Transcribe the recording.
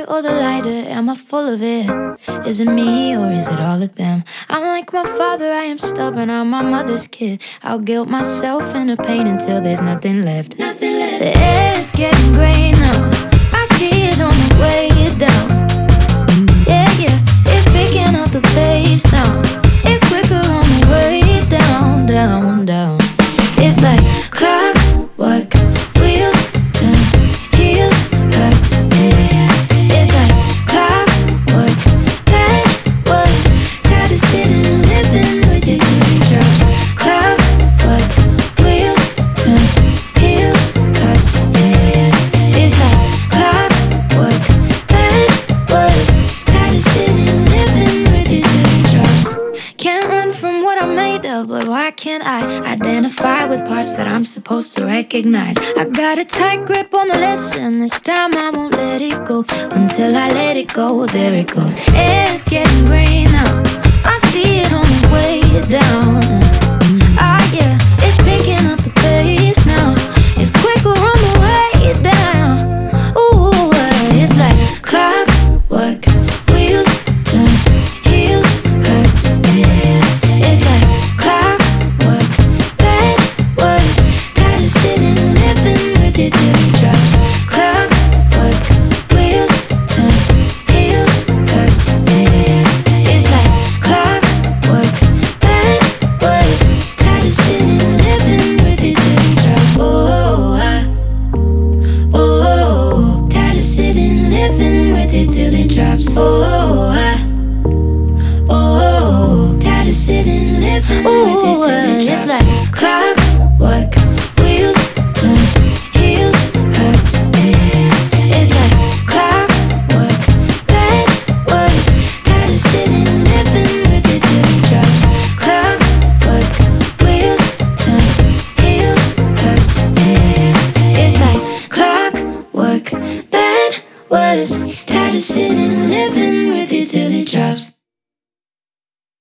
or the lighter? Am I full of it? Is it me or is it all of them? I'm like my father, I am stubborn, I'm my mother's kid. I'll guilt myself into pain until there's nothing left. The air is getting gray now, I see it on the way down. Yeah, yeah, it's picking up the pace now. It's quicker on the way down, down, down. It's like clockwork, wheels turn, heels hurt. It's like clockwork, backwards, tired of sitting, living with your teardrops. Clockwork, wheels turn, heels hurt. It's like clockwork, backwards, tired of sitting, living with your teardrops. Can't run from what I'm made of, but why can't I identify with parts that I'm supposed to recognize? I got a tight grip on the lesson, this time I won't let it go. Until I let it go, there it goes. Air's getting gray now, I see it on the way down.